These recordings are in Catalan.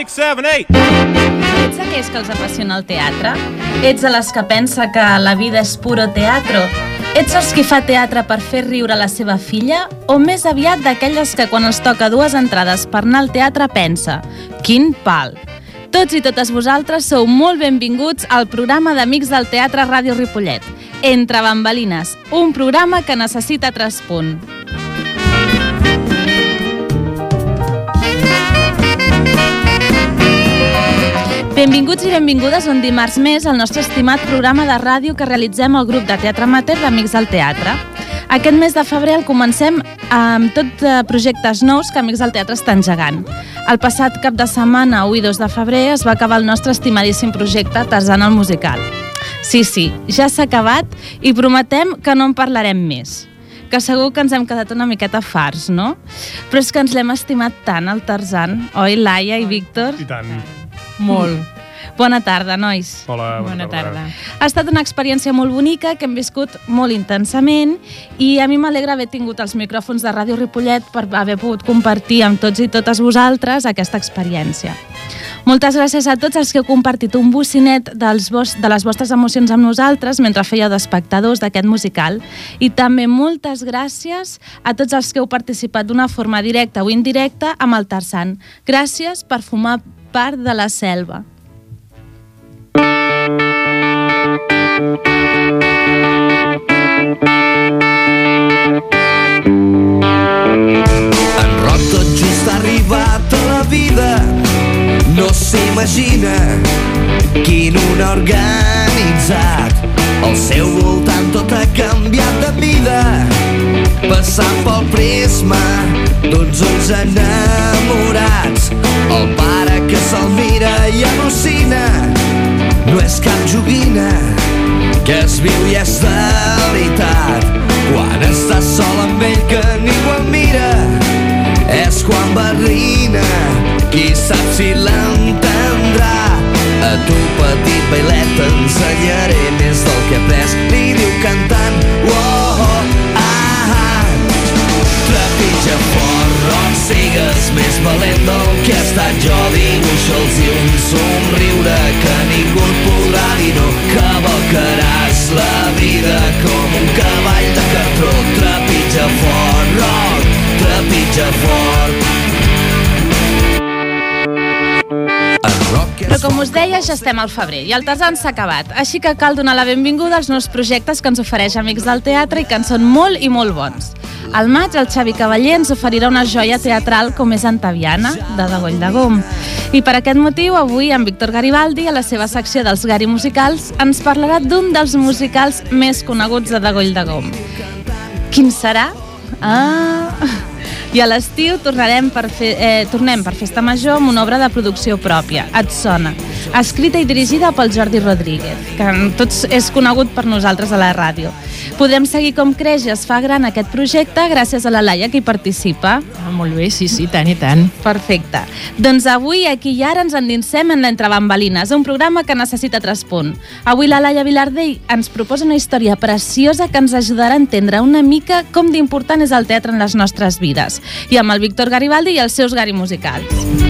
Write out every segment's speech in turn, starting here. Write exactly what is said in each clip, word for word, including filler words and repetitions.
six, seven, eight. Ets aquells que els apassiona el teatre? Ets de les que pensa que la vida és puro teatro? Ets els qui fa teatre per fer riure la seva filla? O més aviat d'aquelles que quan els toca dues entrades per anar al teatre pensa «Quin pal!». Tots i totes vosaltres sou molt benvinguts al programa d'Amics del Teatre Ràdio Ripollet. Entre bambalines, un programa que necessita traspunt. Benvinguts i benvingudes un dimarts més al nostre estimat programa de ràdio que realitzem al grup de teatre amateur d'Amics del Teatre. Aquest mes de febrer el comencem amb tot projectes nous que Amics del Teatre està engegant. El passat cap de setmana, u i dos de febrer, es va acabar el nostre estimadíssim projecte Tarzan el musical. Sí, sí, ja s'ha acabat i prometem que no en parlarem més. Que segur que ens hem quedat una miqueta farts, no? Però és que ens l'hem estimat tant, el Tarzan, oi, Laia i Víctor? I tant. Molt. Bona tarda, nois. Hola, bona, Bona tarda. tarda. Ha estat una experiència molt bonica que hem viscut molt intensament i a mi m'alegra haver tingut els micròfons de Ràdio Ripollet per haver pogut compartir amb tots i totes vosaltres aquesta experiència. Moltes gràcies a tots els que heu compartit un bocinet dels vos, de les vostres emocions amb nosaltres mentre fèieu d'espectadors d'aquest musical i també moltes gràcies a tots els que heu participat d'una forma directa o indirecta amb el Tarzan. Gràcies per formar part de la selva. En Roc tot just ha arribat a la vida, no s'imagina quin un organitzat. Al seu voltant tot ha canviat de vida, passant pel prisma d'uns ulls enamorats. El pare que se'l mira i al·lucina, no és cap joguina, que es viu i és de veritat. Quan estàs sol amb ell que ningú el mira, és quan barrina, qui sap si l'entendrà. A tu petit bailet t'ensenyaré més del que he après, li diu cantant. Oh, oh, ah, ah. Trepitja fort, Roc, sigues més valent del que he estat jo. Dibuixa'ls i un somriure que ningú et podrà dir no. Cavalcaràs la vida com un cavall de cartró. Trepitja fort, Roc, trepitja fort. Però com us deia, ja estem al febrer i el Tarzan s'ha acabat, així que cal donar la benvinguda als nous projectes que ens ofereix Amics del Teatre i que en són molt i molt bons. Al maig, el Xavi Cavaller ens oferirà una joia teatral com és Antaviana, de Dagoll de Gom. I per aquest motiu, avui, en Víctor Garibaldi, a la seva secció dels Gari Musicals, ens parlarà d'un dels musicals més coneguts de Dagoll de Gom. Quin serà? Ah... I a l'estiu tornarem per fer, eh, tornem per Festa Major amb una obra de producció pròpia, Et sona, escrita i dirigida pel Jordi Rodríguez, que tots és conegut per nosaltres a la ràdio. Podem seguir com creix i es fa gran aquest projecte gràcies a la Laia que hi participa. Ah, molt bé, sí, sí, tant i tant. Perfecte. Doncs avui, aquí i ara, ens endinsem en l'Entre Bambalines, un programa que necessita traspunt. Avui la Laia Vilardell ens proposa una història preciosa que ens ajudarà a entendre una mica com d'important és el teatre en les nostres vides. I amb el Víctor Garibaldi i els seus Gari Musicals.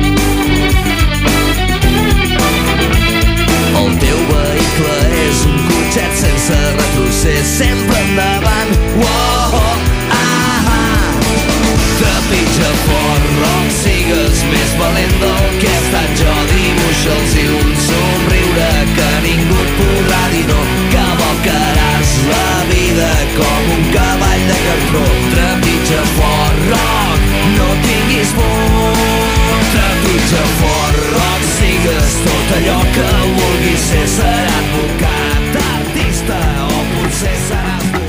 El teu vehicle és un cotxet sense retrocés, sempre endavant. Oh, oh, ah, ah. Trepitja fort, Roc, sigues més valent del que he estat jo. Dibuixa'ls i un somriure que ningú et podrà dir no. Cavalcaràs la vida com un cavall de cartró. Trepitja fort, Roc, no tinguis por. Trepitja fort, Roc, sigues tot allò que vulguis ser. Serà advocat, artista o potser seràs bomber.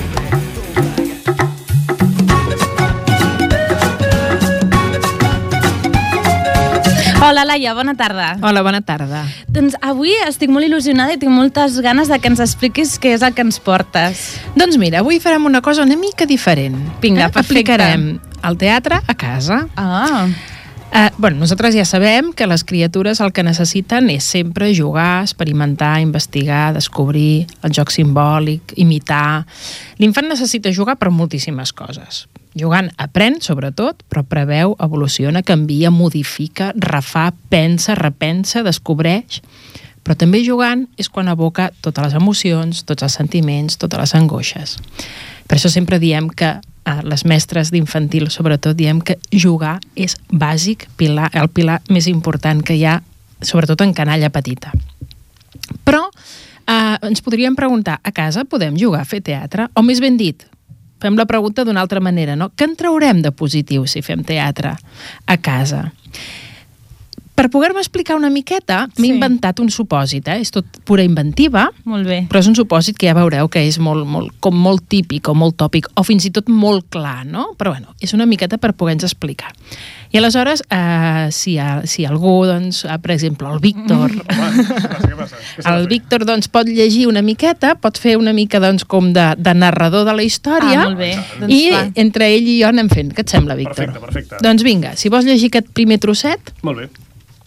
Hola, Laia, bona tarda. Hola, bona tarda. Doncs avui estic molt il·lusionada i tinc moltes ganes de que ens expliquis què és el que ens portes. Doncs mira, avui farem una cosa una mica diferent. Vinga, eh? perfecte. Aplicarem el teatre a casa. Ah, Uh, bueno, nosaltres ja sabem que les criatures el que necessiten és sempre jugar, experimentar, investigar, descobrir el joc simbòlic, imitar. L'infant necessita jugar per moltíssimes coses. Jugant aprèn, sobretot, però preveu, evoluciona, canvia, modifica, refà, pensa, repensa, descobreix. Però també jugant és quan evoca totes les emocions, tots els sentiments, totes les angoixes. Per això sempre diem que eh, les mestres d'infantil, sobretot, diem que jugar és bàsic, pilar, el pilar més important que hi ha, sobretot en canalla petita. Però eh, ens podríem preguntar, a casa podem jugar a fer teatre? O més ben dit, fem la pregunta d'una altra manera, no? Què en traurem de positiu si fem teatre a casa? Per poder-me explicar una miqueta, m'he Sí. inventat un supòsit, eh? És tot pura inventiva, Molt bé. però és un supòsit que ja veureu que és molt, molt, com molt típic o molt tòpic, o fins i tot molt clar, no? Però bueno, és una miqueta per poder-nos explicar. I aleshores, eh, si, ha, si algú, doncs, eh, per exemple, el Víctor, Home, què passa, què passa? Què s'ha de el fer? Víctor doncs, pot llegir una miqueta, pot fer una mica doncs, com de, de narrador de la història, Ah, molt bé. Doncs i va. entre ell i jo anem fent. Què et sembla, Víctor? Perfecte, perfecte. Doncs vinga, si vols llegir aquest primer trosset. Molt bé.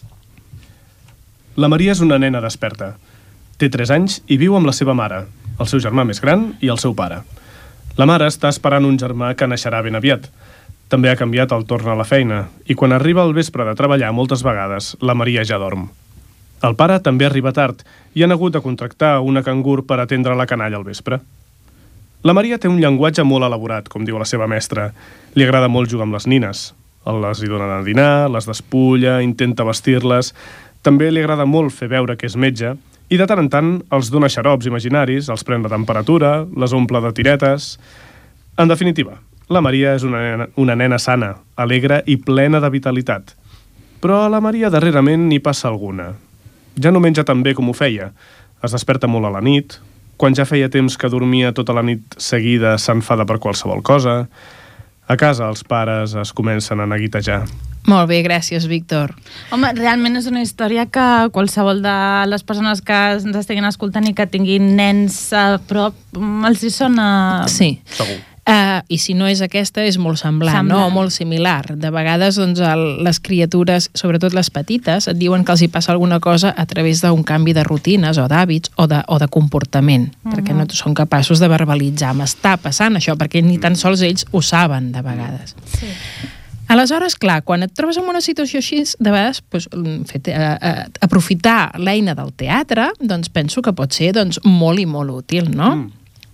La Maria és una nena desperta. Té tres anys i viu amb la seva mare, el seu germà més gran i el seu pare. La mare està esperant un germà que naixerà ben aviat. També ha canviat el torn a la feina i quan arriba al vespre de treballar moltes vegades, la Maria ja dorm. El pare també arriba tard i han hagut de contractar una cangur per atendre la canalla al vespre. La Maria té un llenguatge molt elaborat, com diu la seva mestra. Li agrada molt jugar amb les nines. Les hi donen a dinar, les despulla, intenta vestir-les. També li agrada molt fer veure que és metge i de tant en tant els dona xarops imaginaris, els pren la temperatura, les omple de tiretes. En definitiva, la Maria és una nena, una nena sana, alegre i plena de vitalitat. Però a la Maria darrerament n'hi passa alguna. Ja no menja tan bé com ho feia. Es desperta molt a la nit. Quan ja feia temps que dormia tota la nit seguida s'enfada per qualsevol cosa. A casa els pares es comencen a neguitejar. Molt bé, gràcies, Víctor. Home, realment és una història que qualsevol de les persones que ens estiguin escoltant i que tinguin nens a prop, els hi sona... Sí. Segur. Uh, I si no és aquesta, és molt semblant, Semblant. no? Molt similar. De vegades, doncs, el, les criatures, sobretot les petites, et diuen que els hi passa alguna cosa a través d'un canvi de rutines o d'hàbits o, de, o de comportament, uh-huh. perquè no són capaços de verbalitzar. M'està passant això, perquè ni tan sols ells ho saben, de vegades. Sí. Aleshores, clar, quan et trobes en una situació així, de vegades, doncs, fet, eh, eh, aprofitar l'eina del teatre, doncs penso que pot ser doncs, molt i molt útil, no? Mm.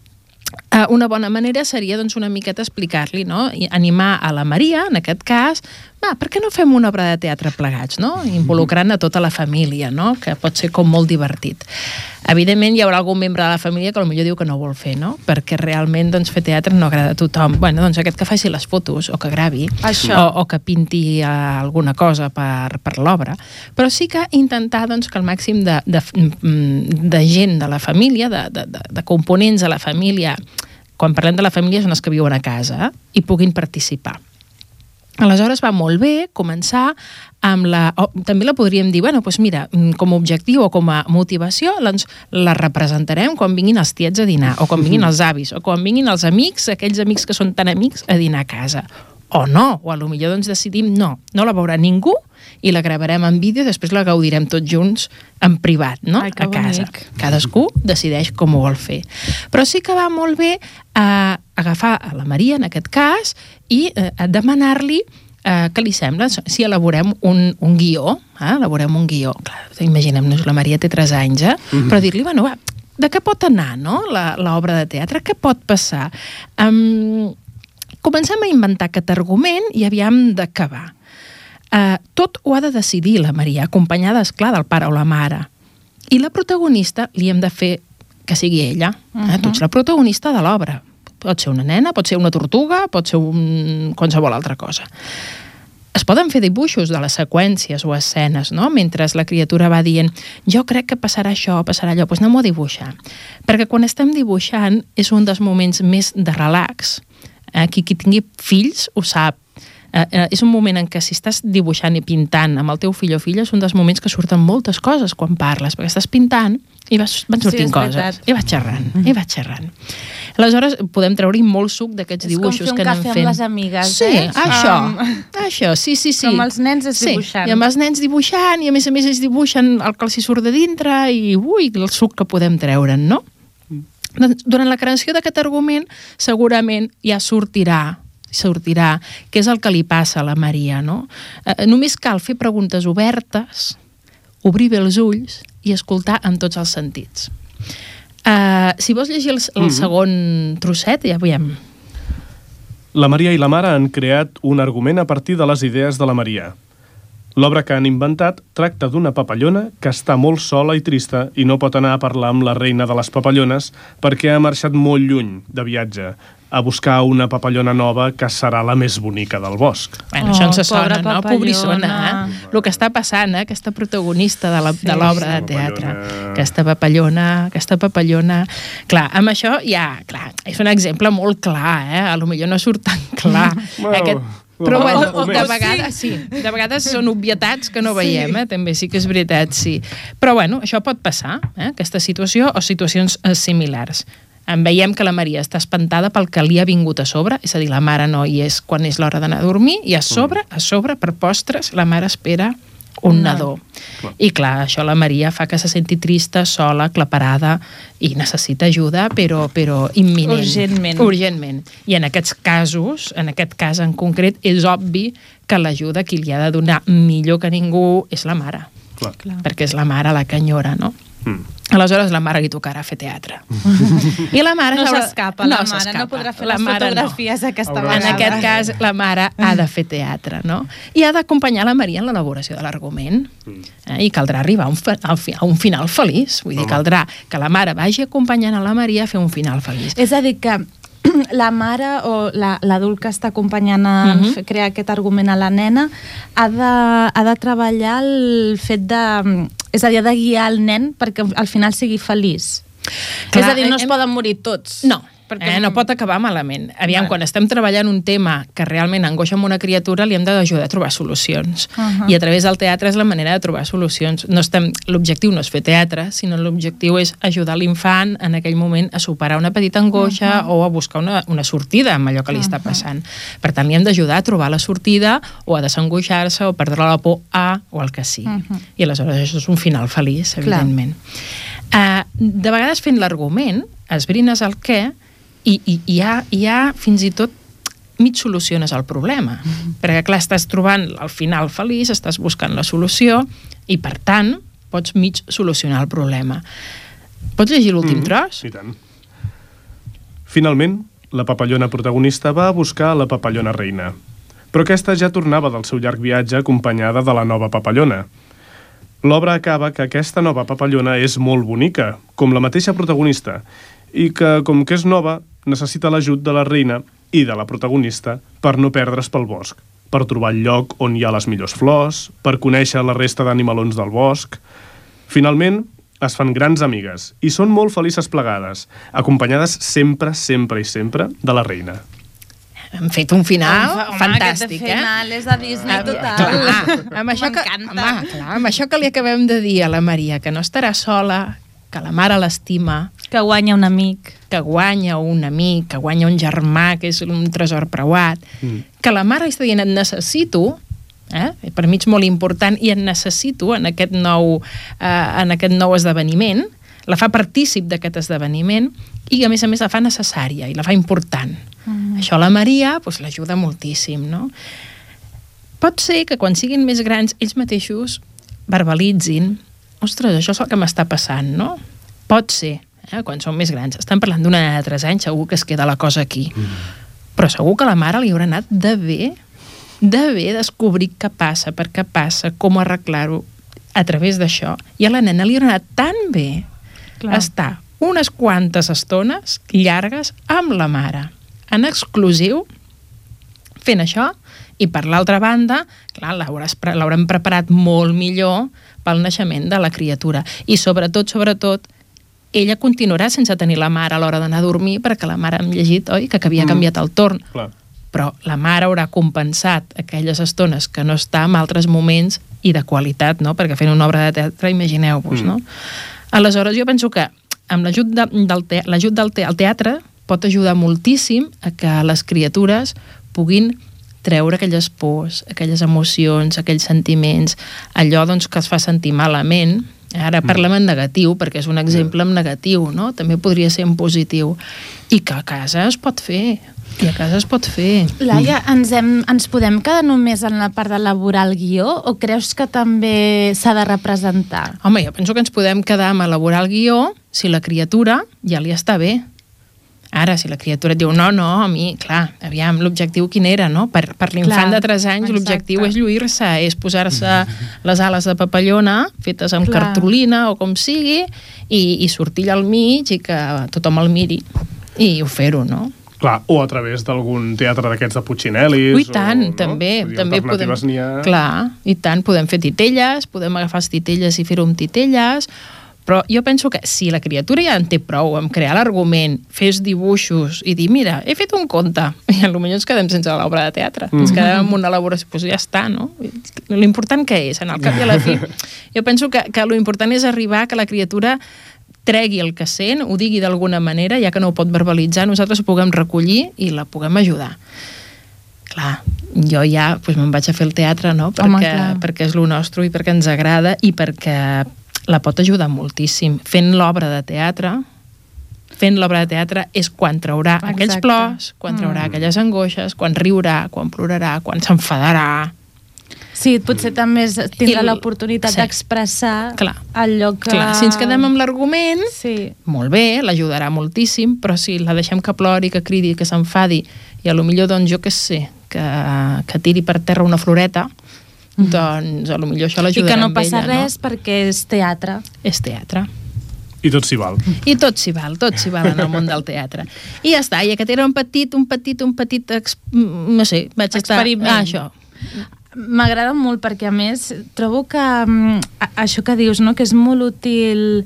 Uh, una bona manera seria doncs, una miqueta explicar-li, no? I animar a la Maria, en aquest cas, va, per què no fem una obra de teatre plegats, no? Involucrant a tota la família, no? Que pot ser com molt divertit. Evidentment hi haurà algun membre de la família que potser diu que no vol fer, no? Perquè realment doncs, fer teatre no agrada a tothom. Bueno, doncs aquest que faci les fotos o que gravi Això. o, o que pinti uh, alguna cosa per, per l'obra. Però sí que intentar doncs, que el màxim de, de, de gent de la família, de, de, de, de components de la família, quan parlem de la família són els que viuen a casa, eh? I puguin participar. Aleshores va molt bé començar amb la... Oh, també la podríem dir, bueno, doncs mira, com a objectiu o com a motivació, doncs la representarem quan vinguin els tiets a dinar, o quan vinguin els avis, o quan vinguin els amics, aquells amics que són tan amics, a dinar a casa. O no, o a lo millor doncs decidim no, no la veurà ningú i la gravarem en vídeo i després la gaudirem tots junts en privat, no? Ai, que a casa. bonic. Cadascú decideix com ho vol fer. Però sí que va molt bé eh, agafar a la Maria, en aquest cas, i eh, demanar-li eh, què li sembla, si elaborem un, un guió, eh? elaborem un guió. Clar, imaginem-nos, la Maria té tres anys, eh? Mm-hmm. Però dir-li, bueno, va, de què pot anar, no?, l'obra de teatre, què pot passar? Um, comencem a inventar aquest argument i aviam d'acabar. Uh, tot ho ha de decidir la Maria, acompanyada, esclar, del pare o la mare. I la protagonista li hem de fer que sigui ella. Uh-huh. eh? Tu ets la protagonista de l'obra. Pot ser una nena, pot ser una tortuga, pot ser un... qualsevol altra cosa. Es poden fer dibuixos de les seqüències o escenes, no? Mentre la criatura va dient jo crec que passarà això, passarà allò, doncs anem a dibuixar. Perquè quan estem dibuixant és un dels moments més de relax. Eh? Qui, qui tingui fills ho sap. Eh, eh, és un moment en què si estàs dibuixant i pintant amb el teu fill o filla és un dels moments que surten moltes coses quan parles, perquè estàs pintant i vas, van sortint Sí, és coses, veritat. i vas xerrant, mm-hmm. i vas xerrant. Aleshores, podem treure-hi molt suc d'aquests dibuixos que anem fent. És com fer un cafè amb les amigues, sí, eh? això, Um... això, sí, sí, sí. Com els nens és dibuixant. Sí, i amb els nens dibuixant, i a més a més ells dibuixen el que els hi surt de dintre, i ui, el suc que podem treure'n, no? Mm. Durant la creació d'aquest argument, segurament ja sortirà sortirà què és el que li passa a la Maria, no? Eh, només cal fer preguntes obertes, obrir bé els ulls i escoltar en tots els sentits. Uh, si vols llegir el, el mm. segon trosset, ja veiem. La Maria i la mare han creat un argument a partir de les idees de la Maria. L'obra que han inventat tracta d'una papallona que està molt sola i trista i no pot anar a parlar amb la reina de les papallones perquè ha marxat molt lluny de viatge a buscar una papallona nova que serà la més bonica del bosc. Bueno, això ens Oh, sona, pobra no? papallona. Pobrissona, eh? El que està passant, eh? Aquesta protagonista de la- Sí, de l'obra sí. de teatre. Papallona. Aquesta papallona, aquesta papallona... Clar, amb això ja, clar, és un exemple molt clar, eh? A lo millor no surt tan clar. Bueno, Aquest... o- Però o- bueno, o de més. vegades sí, de vegades són obvietats que no veiem, eh? També sí que és veritat, sí. Però bueno, això pot passar, eh? Aquesta situació o situacions eh, similars. En veiem que la Maria està espantada pel que li ha vingut a sobre, és a dir, la mare no hi és quan és l'hora d'anar a dormir, i a sobre, a sobre, per postres, la mare espera un nadó. Clar. I clar, això la Maria fa que se senti trista, sola, claparada, i necessita ajuda, però, però imminent. Urgentment. Urgentment. I en aquests casos, en aquest cas en concret, és obvi que l'ajuda qui li ha de donar millor que ningú és la mare. Clar. Clar. Perquè és la mare la que enyora, no? Mm. Aleshores la mare li tocarà fer teatre. I la mare No s'haurà- s'escapa, la mare s'escapa. no podrà fer La les mare no. fotografies aquesta Haurà- En vegada. aquest cas, la mare ha de fer teatre, no? I ha d'acompanyar la Maria en l'elaboració de l'argument. Eh? I caldrà arribar a un, fa- al fi- a un final feliç. Vull dir, Home. caldrà que la mare vagi acompanyant a la Maria a fer un final feliç. És a dir, que la mare o la- l'adult que està acompanyant a Mhm. fer- crear aquest argument a la nena ha de, ha de treballar el fet de... És a dir, ha de guiar el nen perquè al final sigui feliç. Clar, és a dir, no es hem- poden morir tots. No, Perquè- eh, no pot acabar malament. Aviam, Vale. quan estem treballant un tema que realment angoixa amb una criatura, li hem d'ajudar a trobar solucions. Uh-huh. I a través del teatre és la manera de trobar solucions. No estem, l'objectiu no és fer teatre, sinó l'objectiu és ajudar l'infant en aquell moment a superar una petita angoixa uh-huh. o a buscar una, una sortida amb allò que li uh-huh. està passant. Per tant, li hem d'ajudar a trobar la sortida o a desangoixar-se o perdre la por a o el que sigui. Uh-huh. I aleshores això és un final feliç, Clar. evidentment. Uh, de vegades fent l'argument esbrines el què i, i, i, ha, i ha fins i tot mig soluciones el problema. Mm-hmm. Perquè, clar, estàs trobant el final feliç, estàs buscant la solució i, per tant, pots mig solucionar el problema. Pots llegir l'últim Mm, tros? I tant. Finalment, la papallona protagonista va a buscar la papallona reina. Però aquesta ja tornava del seu llarg viatge acompanyada de la nova papallona. L'obra acaba que aquesta nova papallona és molt bonica, com la mateixa protagonista, i que, com que és nova, necessita l'ajut de la reina i de la protagonista per no perdre's pel bosc, per trobar el lloc on hi ha les millors flors, per conèixer la resta d'animalons del bosc. Finalment, es fan grans amigues i són molt felices plegades, acompanyades sempre, sempre i sempre de la reina. Hem fet un final Home, fantàstic, aquest final és de Disney eh? total. Clar, amb això, que, M'encanta. home, clar, amb això que li acabem de dir a la Maria, que no estarà sola, que la mare l'estima, Que guanya un amic. que guanya un amic, que guanya un germà, que és un tresor preuat, Mm. que la mare està dient et necessito, eh? per mi és molt important, i et necessito en aquest nou, eh, en aquest nou esdeveniment, la fa partícip d'aquest esdeveniment i a més a més la fa necessària i la fa important. Mm. Això la Maria doncs, l'ajuda moltíssim, no? Pot ser que quan siguin més grans ells mateixos verbalitzin ostres, això és el que m'està passant, no? Pot ser, eh? Quan són més grans. Estan parlant d'una nena de tres anys, segur que es queda la cosa aquí. Mm. Però segur que la mare li haurà anat de bé, de bé descobrir què passa, per què passa, com arreglar-ho a través d'això. I a la nena li haurà anat tan bé Clar. estar unes quantes estones llargues amb la mare, en exclusiu, fent això, i per l'altra banda, clar, l'hauràs pre- l'haurem preparat molt millor pel naixement de la criatura. I sobretot, sobretot, ella continuarà sense tenir la mare a l'hora d'anar a dormir, perquè la mare hem llegit, oi?, que havia Mm. canviat el torn. Clar. Però la mare haurà compensat aquelles estones que no està en altres moments i de qualitat, no? Perquè fent una obra de teatre, imagineu-vos, Mm. no? Aleshores, jo penso que amb l'ajut de, del, te, l'ajut del te, el teatre pot ajudar moltíssim a que les criatures puguin treure aquelles pors, aquelles emocions, aquells sentiments, allò doncs, que es fa sentir malament. Ara parlem en negatiu, perquè és un exemple en negatiu, no? També podria ser en positiu. I que a casa es pot fer. I a casa es pot fer. Laia, ens, hem, ens podem quedar només en la part d'elaborar el guió o creus que també s'ha de representar? Home, jo penso que ens podem quedar amb elaborar el guió si la criatura ja li està bé. Ara, si la criatura et diu, no, no, a mi, clar, aviam, l'objectiu quin era, no? Per, per l'infant de tres anys, l'objectiu és lluir-se, és posar-se les ales de papallona, fetes amb clar. cartolina o com sigui, i, i sortir allà al mig i que tothom el miri, i ho fer-ho, no? Clar, o a través d'algun teatre d'aquests de Puccinellis. I tant, o, no? també. Dir, també podem, ha... Clar, i tant, podem fer titelles, podem agafar els titelles i fer-ho amb titelles, però jo penso que si la criatura ja en té prou amb crear l'argument, fes dibuixos i dir, mira, he fet un conte, i potser ens quedem sense l'obra de teatre, mm. ens quedem amb una elaboració, doncs ja està, no? L'important que és, en el cap i a la fi, jo penso que, que l'important és arribar que la criatura tregui el que sent, ho digui d'alguna manera, ja que no ho pot verbalitzar, nosaltres ho puguem recollir i la puguem ajudar. Clar, jo ja doncs me'n vaig a fer el teatre, no? Perquè, Home, perquè és lo nostre i perquè ens agrada i perquè la pot ajudar moltíssim. Fent l'obra de teatre, fent l'obra de teatre és quan traurà Exacte. aquells plors, quan traurà mm. aquelles angoixes, quan riurà, quan plorarà, quan s'enfadarà. Sí, potser també tindrà I, l'oportunitat sí. d'expressar Clar. allò que... Clar, si ens quedem amb l'argument, sí. molt bé, l'ajudarà moltíssim, però si la deixem que plori, que cridi, que s'enfadi, i a lo millor, doncs, jo què sé, que, que tiri per terra una floreta, mm. doncs, a lo millor això l'ajudarà I que no passa ella, res no? perquè és teatre. És teatre. I tot s'hi val. I tot s'hi val, tot s'hi val en el món del teatre. I ja està, i aquest era un petit, un petit, un petit, no sé, vaig estar... Experiment. Ah, això. M'agrada molt perquè, a més, trobo que um, això que dius, no? que és molt útil.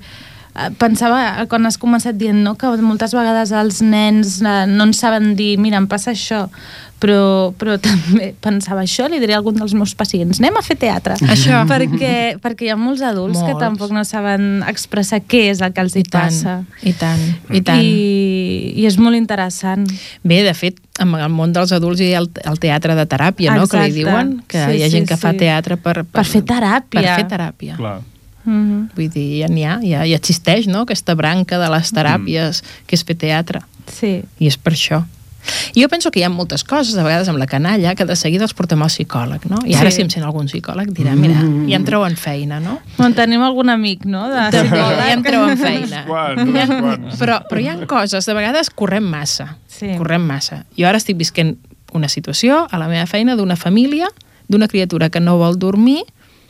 Pensava, quan has començat dient no? que moltes vegades els nens no en saben dir, mira, em passa això, però, però també pensava això, li diré a algun dels meus pacients, anem a fer teatre. Això. Perquè, perquè hi ha molts adults molts. que tampoc no saben expressar què és el que els hi I tant, passa. I tant, i tant. I, I és molt interessant. Bé, de fet, en el món dels adults hi ha el, el teatre de teràpia, no? Que li diuen, que sí, hi ha gent sí, que sí. fa teatre per, per, per fer teràpia. Per fer teràpia. Clar. Mm-hmm. Vull dir, ja n'hi ha, ja, ja existeix, no?, aquesta branca de les teràpies, mm. que és fer teatre. Sí. I és per això. I jo penso que hi ha moltes coses, a vegades amb la canalla, que de seguida els portem al psicòleg, no? I ara, sí. si em sent algun psicòleg, dirà, mira, ja em treuen feina, no? On tenim algun amic, no?, de psicòleg. Ja em treuen feina. Quants, quants. Però, però hi ha coses, de vegades correm massa. Sí. Correm massa. Jo ara estic visquent una situació a la meva feina d'una família, d'una criatura que no vol dormir,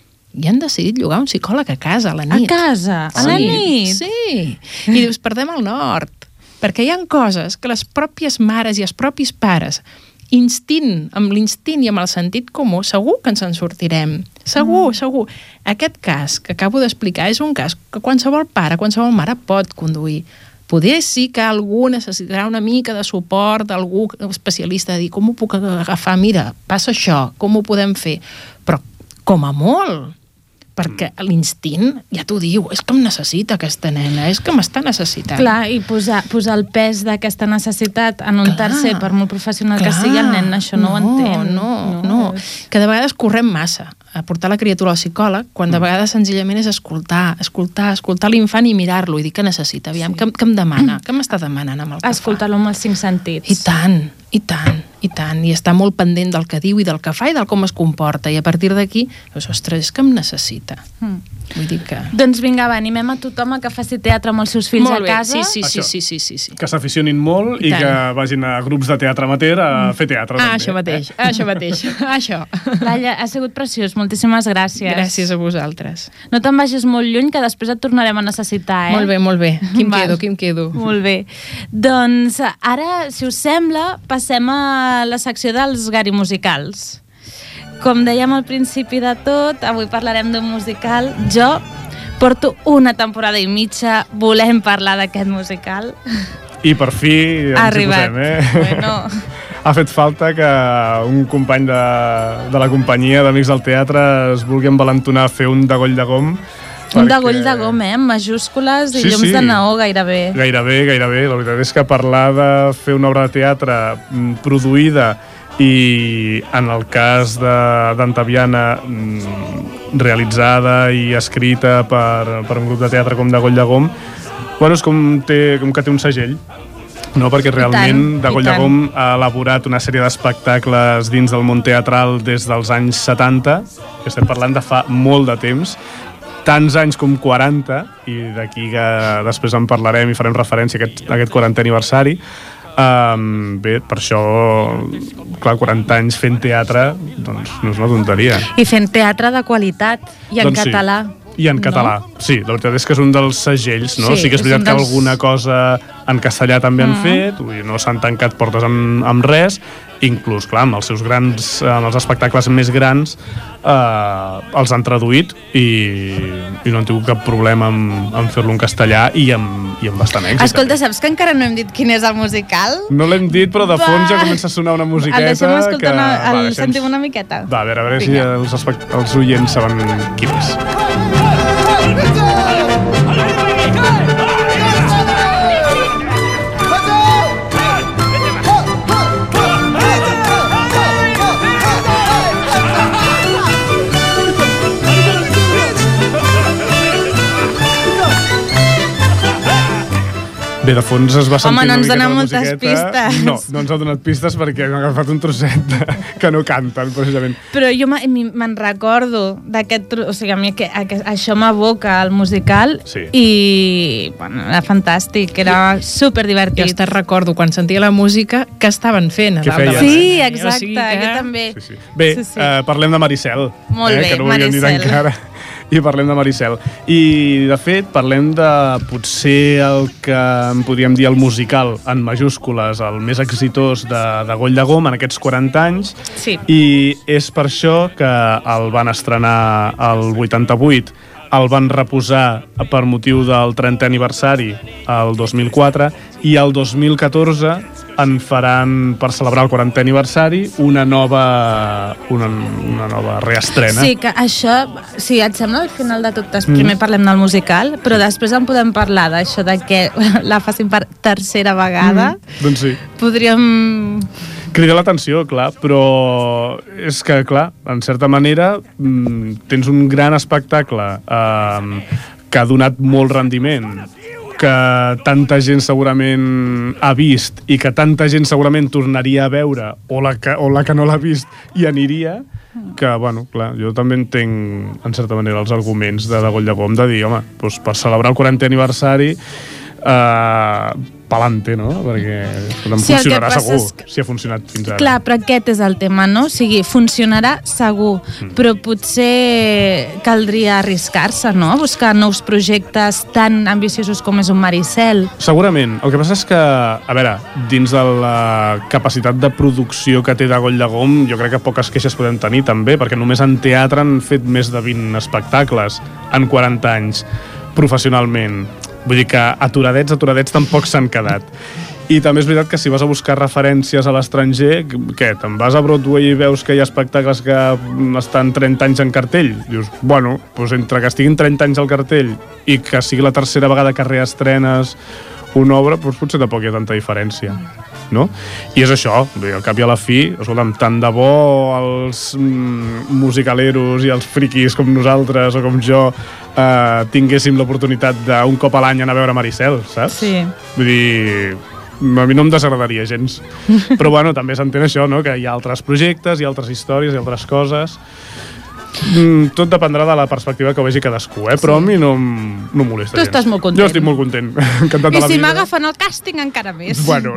i han decidit llogar un psicòleg a casa, a la nit. A casa? A sí, la nit? Sí. I dius, perdem el nord. Perquè hi ha coses que les pròpies mares i els propis pares, instint, amb l'instint i amb el sentit comú, segur que ens en sortirem. Segur, mm. segur. Aquest cas que acabo d'explicar és un cas que qualsevol pare, qualsevol mare pot conduir. Poder sí que algú necessitarà una mica de suport d'algú especialista, de dir, com ho puc agafar? Mira, passa això, com ho podem fer? Però com a molt, perquè l'instint ja t'ho diu, és que em necessita aquesta nena, és que m'està necessitant. Clar, i posar, posar el pes d'aquesta necessitat en un clar, tercer, per molt professional clar, que sigui el nen, això no, no ho entén. No, no, no. Que de vegades correm massa a portar la criatura al psicòleg, quan de vegades senzillament és escoltar, escoltar, escoltar l'infant i mirar-lo i dir què necessita, aviam, sí. què, què em demana, què m'està demanant amb el que escoltar-lo amb els cinc sentits. I tant, i tant, i tant, i estar molt pendent del que diu i del que fa i del com es comporta, i a partir d'aquí, doncs, ostres, és que em necessita. Mm. Vull dir que... Doncs vinga, va, animem a tothom a que faci teatre amb els seus fills molt a casa. Bé. Sí, sí, sí, sí, sí, sí. Que s'aficionin molt i, i que vagin a grups de teatre amateur a mm. fer teatre. Ah, també. això mateix, eh? això mateix, això. Laia, ha sigut preciós, moltíssimes gràcies. Gràcies a vosaltres. No te'n vagis molt lluny, que després et tornarem a necessitar, eh? Molt bé, molt bé. Aquí em quedo, aquí em quedo. Molt bé. Doncs ara, si us sembla, passem a la secció dels Gari musicals. Com dèiem al principi de tot, avui parlarem d'un musical. Jo porto una temporada i mitja volem parlar d'aquest musical. I per fi ens hi posem, eh? Bueno. Ha fet falta que un company de, de la companyia d'Amics del Teatre es vulgui envalentonar a fer un de Goll de Gom Un de Goll de Gom, eh? Amb majúscules i Sí, llums sí. de neó gairebé. Gairebé, gairebé. La veritat és que parlar de fer una obra de teatre mm, produïda i, en el cas de- d'Antaviana, mm, realitzada i escrita per, per un grup de teatre com de Goll de Gom, bueno, és com, té, com que té un segell, no? Perquè realment tant, de i Goll de tant. Gom ha elaborat una sèrie d'espectacles dins del món teatral des dels anys setanta, que estem parlant de fa molt de temps, tants anys com quaranta, i d'aquí que després en parlarem i farem referència a aquest, a aquest quarantè aniversari. Um, bé, per això, clar, quaranta anys fent teatre, doncs no és una tonteria. I fent teatre de qualitat, i en Doncs sí. català. I en català, No? sí, la veritat és que és un dels segells, no? Sí, Sí que és és veritat un que dels- alguna cosa en castellà també han Mm. fet, vull dir, no s'han tancat portes amb, amb res, inclús, clar, amb els seus grans, amb els espectacles més grans, eh, els han traduït i, i no han tingut cap problema en, en fer-lo en castellà i amb, i amb bastant èxit. Escolta, saps que encara no hem dit quin és el musical? No l'hem dit, però de fons ja Va. comença a sonar una musiqueta. El deixem escoltar, que... una, el Va, deixem- sentim una miqueta? Va, a veure, a veure si Vinga. els, espect... els oients saben quin és. Bé, de fons es va sentir Home, no una ens miqueta dona la moltes musiqueta. pistes. No, no ens ha donat pistes perquè han agafat un trosset de, que no canten, precisament. Però jo me- mi- me'n recordo d'aquest... tro- O sigui, a mi que, a, que això m'evoca al musical Sí. i, bueno, era fantàstic, era superdivertit. Jo hasta recordo quan sentia la música que estaven fent a Què dalt de feien? Sí, l'escenari. exacte, O sigui que... jo també. Sí, sí. Bé, Sí, sí. Eh, parlem de Maricel. Molt eh, bé, que no ho havíem dit Maricel. encara. I parlem de Maricel. I, de fet, parlem de potser el que en podríem dir el musical, en majúscules, el més exitós de, de Goll de Gom en aquests quaranta anys. Sí. I és per això que el van estrenar el vuitanta-vuit, el van reposar per motiu del trentè aniversari el dos mil quatre i el dos mil catorze en faran, per celebrar el quarantè aniversari, una nova, una, una nova reestrena. Sí, que això, sí, et sembla al final de tot, primer parlem del musical, però després en podem parlar d'això de que la facin per tercera vegada. Doncs sí. Podríem... Crida l'atenció, clar, però és que, clar, en certa manera mm, tens un gran espectacle eh, que ha donat molt rendiment, que tanta gent segurament ha vist i que tanta gent segurament tornaria a veure, o la que, o la que no l'ha vist i aniria, que, bueno, clar, jo també entenc, en certa manera, els arguments de, de Goll de Gom de dir, home, doncs per celebrar el quarantè aniversari eh, palante, no? Perquè escolta'm, Sí, el que funcionarà passa segur, és que- si ha funcionat fins ara. Clar, però aquest és el tema, no? O sigui, funcionarà segur, Mm. però potser caldria arriscar-se, no? Buscar nous projectes tan ambiciosos com és un Maricel. Segurament. El que passa és que, a veure, dins de la capacitat de producció que té de Goll de Gom, jo crec que poques queixes podem tenir també, perquè només en teatre han fet més de vint espectacles en quaranta anys, professionalment. Vull dir que aturadets, aturadets tampoc s'han quedat. I també és veritat que si vas a buscar referències a l'estranger, què, te'n vas a Broadway i veus que hi ha espectacles que estan trenta anys en cartell? Dius, bueno, doncs entre que estiguin trenta anys al cartell i que sigui la tercera vegada que reestrenes una obra, doncs potser tampoc hi ha tanta diferència, no? I és això, vull dir, al cap i a la fi, escolta'm, tant de bo els mm, musicaleros i els friquis com nosaltres o com jo eh, tinguéssim l'oportunitat d'un cop a l'any anar a veure Maricel, saps? Sí. Vull dir, a mi no em desagradaria gens. Però bueno, també s'entén això, no? Que hi ha altres projectes, hi ha altres històries, hi ha altres coses. Mm, tot dependrà de la perspectiva que vegi cadascú, eh? Però sí. A mi no, em- no em molesta Tu gens. estàs molt content. Jo estic molt content. Encantat de I la si vida. m'agafen el càsting encara més. Bueno,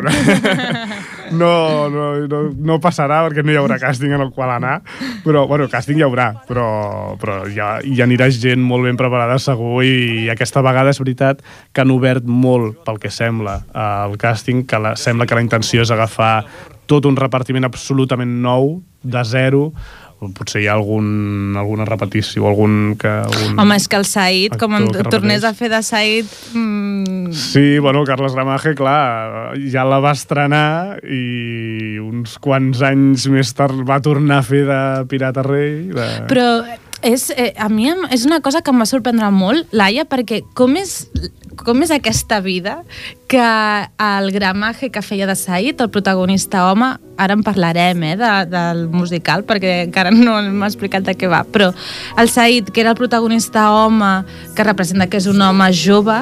no, no, no, no passarà perquè no hi haurà càsting en el qual anar, però, bueno, càsting hi haurà, però, però ja, hi anirà gent molt ben preparada segur i aquesta vegada és veritat que han obert molt, pel que sembla, el càsting, que la, sembla que la intenció és agafar tot un repartiment absolutament nou, de zero, potser hi ha algun, alguna repetició, algun que... Algun... Home, és que el Said, com em Actor que tornés repeteix. a fer de Said... Mm, Sí, bueno, Carles Gramaje, clar, ja la va estrenar i uns quants anys més tard va tornar a fer de Pirata Rei. De... però és, eh, a mi em- és una cosa que em va sorprendre molt, Laia, perquè com és, com és aquesta vida que el gramaje que feia de Said, el protagonista home, ara en parlarem eh, de, del musical, perquè encara no m'ha explicat de què va, però el Said, que era el protagonista home, que representa que és un home jove,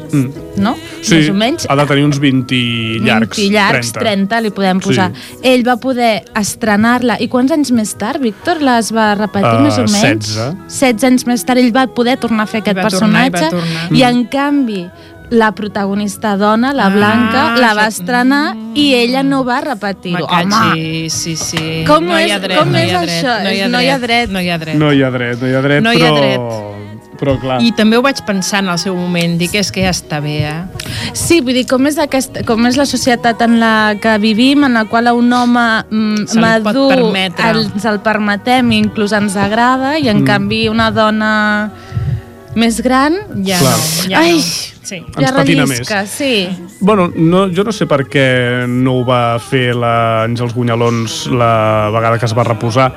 mm. no? Sí, Més o menys, ha de tenir uns vint llargs, vint llargs, trenta. trenta, li podem posar. Sí. Ell va poder estrenar-la. I quants anys més tard, Víctor, les va repetir, Uh, més o menys? setze. setze anys més tard, ell va poder tornar a fer aquest va tornar, i va personatge. tornar. I, en canvi, la protagonista dona, la Blanca, Ah, la va això- estrenar i ella no va repetir-ho. Home, Macatxi, sí, sí. Com no hi és- ha dret, com no hi és ha dret, això? No hi ha No hi ha dret. No hi ha dret. No hi ha dret, no hi ha dret, No hi però... ha dret. Però clar... I també ho vaig pensar en el seu moment, dic, és que ja està bé, eh? sí, vull dir, com és, aquest, com és la societat en la que vivim, en la qual a un home mm, Se li pot madur permetre. el, ens el permetem i inclús ens agrada, i en mm. canvi una dona més gran Ja Clar. no, ja Ai, no. Sí. Ens ja patina rellisca, sí. Bueno, no, jo no sé per què no ho va fer l'Àngels Gunyalons la vegada que es va reposar.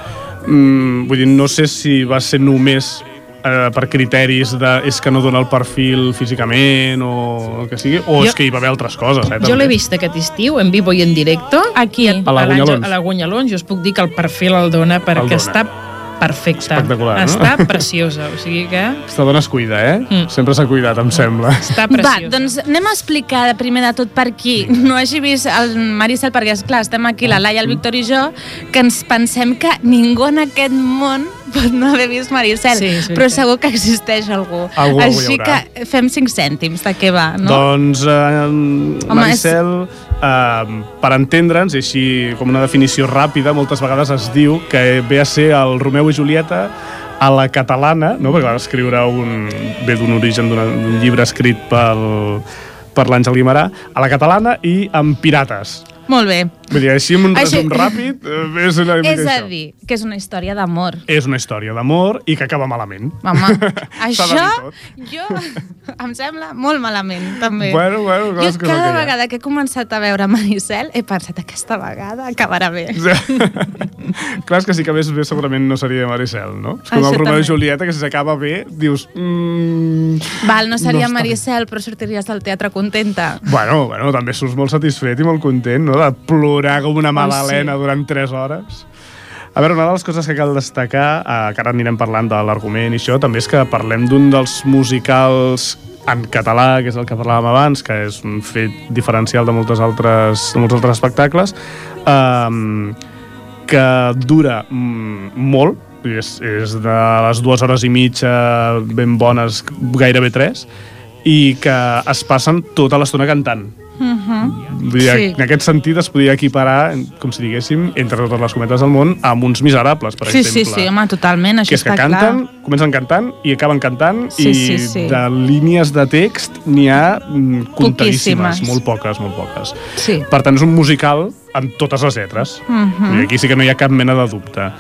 Mm, vull dir, no sé si va ser només eh, per criteris de és que no dona el perfil físicament o el que sigui, o Jo- és que hi va haver altres coses, eh, Jo també. l'he vist aquest estiu, en vivo i en directo. Aquí. I A la l'Àngel- Gunyalons. A la Gunyalons. Jo us puc dir que el perfil el dona perquè El dona. està perfecta. Espectacular, no? Està preciosa, o sigui que Aquesta dona es cuida, eh? Mm. Sempre s'ha cuidat, em sembla. està Va, preciosa. doncs anem a explicar de primer de tot per qui no hagi vist el Maricel, perquè esclar, estem aquí, la Laia, el Víctor i jo, que ens pensem que ningú en aquest món pot no haver vist Maricel, Sí, és veritat. però segur que existeix algú. Algú, algú Així hi haurà. que fem cinc cèntims de què va, no? Doncs, eh, Maricel, eh, per entendre'ns, i així com una definició ràpida, moltes vegades es diu que ve a ser el Romeu i Julieta a la catalana, no? Perquè va escriure un, ve d'un origen d'una- d'un llibre escrit pel, per l'Àngel Guimerà, a la catalana i amb pirates. Molt bé. Vull dir, així amb un Així- resum ràpid, eh, és una mica És a això. dir, que és una història d'amor. És una història d'amor i que acaba malament. Home, S'ha de això dir jo em sembla molt malament, també. Bueno, bueno, clar, és jo que és el cada que hi ha. vegada que he començat a veure Maricel he pensat, aquesta vegada acabarà bé. Clar, és que sí que més bé segurament no seria Maricel, no? És com Això el Romeu també. i Julieta, que si s'acaba bé, dius... Mm, Val, no seria està Maricel, però sortiries del teatre contenta. Bueno, bueno, també surts molt satisfet i molt content, no?, de plorar com una magdalena sí. durant tres hores. A veure, una de les coses que cal destacar, eh, que ara anirem parlant de l'argument i això, també és que parlem d'un dels musicals en català, que és el que parlàvem abans, que és un fet diferencial de moltes altres, de molts altres espectacles, eh, que dura mm, molt, és, és de les dues hores i mitja ben bones, gairebé tres, i que es passen tota l'estona cantant. Uh-huh. Vull dir, Sí. en aquest sentit es podria equiparar, com si diguéssim, entre totes les cometes del món, amb uns miserables, per Sí, exemple. sí, sí, home, totalment, això que és que està canten, clar. comencen cantant i acaben cantant, Sí, i sí, sí. de línies de text n'hi ha mm, comptadíssimes, Poquíssimes. molt poques, molt poques. Sí. Per tant, és un musical amb totes les lletres. Mhm. I aquí sí que no hi ha cap mena de dubte.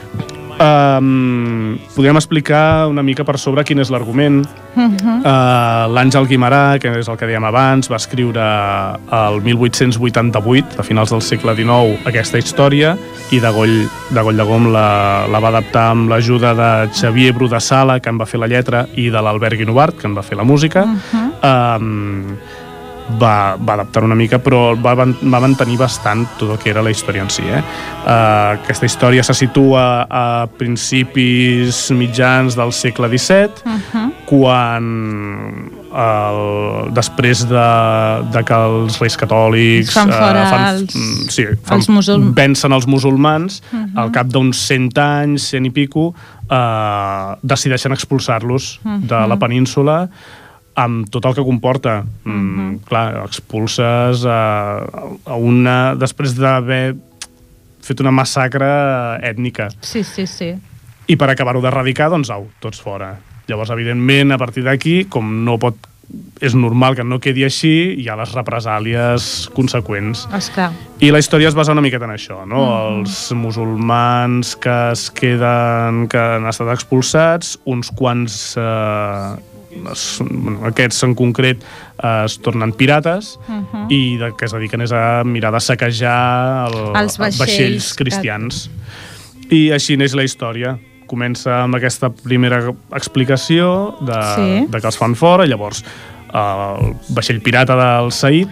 Um, podríem explicar una mica per sobre quin és l'argument. Mhm. Uh, L'Àngel Guimerà, que és el que dèiem abans, va escriure el mil vuit-cents vuitanta-vuit, a finals del segle dinou, aquesta història, i de Goll de, Goll de Gom la, la va adaptar amb l'ajuda de Xavier Bru de Sala, que en va fer la lletra, i de l'Albert Guinovart, que en va fer la música. Mhm. um, va, va adaptar una mica, però va, va mantenir bastant tot el que era la història en si. Eh? Uh, aquesta història se situa a principis mitjans del segle disset, Mhm. quan el, després de, de que els reis catòlics Fan fora eh, fan, els- mm, sí, fan, els musul- vencen els musulmans, Mhm. al cap d'uns cent anys, cent i pico, eh, decideixen expulsar-los de la península, amb tot el que comporta. Mm, clar, expulses a, a una... després d'haver fet una massacre ètnica. Sí, sí, sí. I per acabar-ho d'erradicar, doncs au, tots fora. Llavors, evidentment, a partir d'aquí, com no pot... és normal que no quedi així, hi ha les represàlies conseqüents. Esclar. I la història es basa una miqueta en això, no? Mm. Els musulmans que es queden, que han estat expulsats, uns quants... Eh, es, bueno, aquests en concret eh, es tornen pirates Mhm. i de, que es dediquen és a mirar de saquejar el, Els vaixells vaixells cristians. I així neix la història. comença amb aquesta primera explicació de, Sí. de que els fan fora, i llavors el vaixell pirata del Said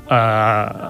eh,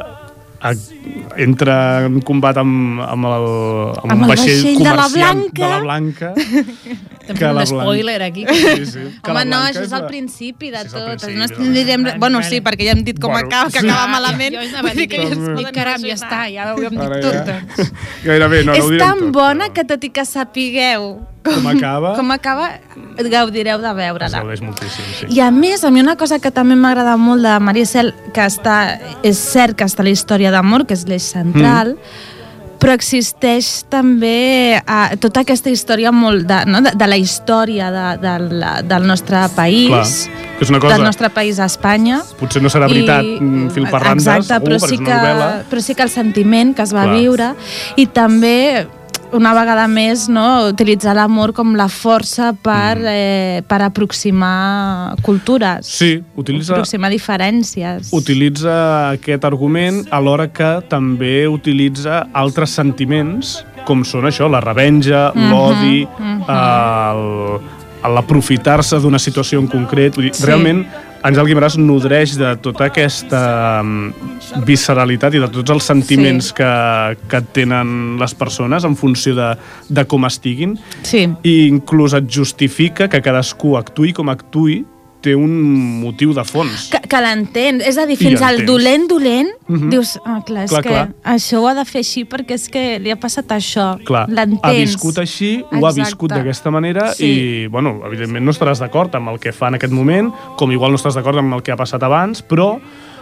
entra en combat amb, amb, el, amb, Amb un el vaixell, vaixell de la comerciant Blanca. de la Blanca. També un spoiler aquí. Sí, sí, que Home, la no, Blanca això és la- al principi de Sí, és al tot. principi, No de la- direm... Vale, Bueno, vale. sí, perquè ja hem dit com Bueno, acaba, que sí. acaba malament. Jo anava a Vull dir dir que ja ens que poden dic, caram, ja imaginar. està, ja ho havíem dit Ara tot, ja. doncs. Gairebé, no, no ho És direm tan tot, bona però que tot i que sapigueu Com acaba, com acaba, gaudireu de es veure-la. gaudeix moltíssim, sí. I a més, a mi una cosa que també m'ha agradat molt de Maricel, que està, és cert que està a la història d'amor, que és l'eix central, mm. però existeix també eh, tota aquesta història molt de, no? de, de la història de, de la, del nostre país, Clar, que és una cosa... del nostre país a Espanya. Potser no serà veritat, I, fil per randa, exacte, segur, però perquè sí, és que, una novel·la. però sí que el sentiment que es va Clar. viure, i també una vegada més, no, utilitzar l'amor com la força per, mm. eh, per aproximar cultures, Sí, utilitza, aproximar diferències. utilitza aquest argument alhora que també utilitza altres sentiments, com són això, la revenja, Mhm, l'odi, mhm. el, l'aprofitar-se d'una situació en concret. Vull dir, Sí. realment, Àngel Guimaràs nodreix de tota aquesta um, visceralitat i de tots els sentiments Sí. que, que tenen les persones en funció de, de com estiguin, Sí, i inclús et justifica que cadascú actuï com actuï, té un motiu de fons. que, que l'entens. És a dir, I fins al l'entens. dolent, dolent, Mhm. dius, ah, clar, és Clar, que clar. això ho ha de fer així perquè és que li ha passat això. Clar, L'entens. ha viscut així, ho ha Exacte. viscut d'aquesta manera, Sí. i, bueno, evidentment no estaràs d'acord amb el que fa en aquest moment, com igual no estàs d'acord amb el que ha passat abans, però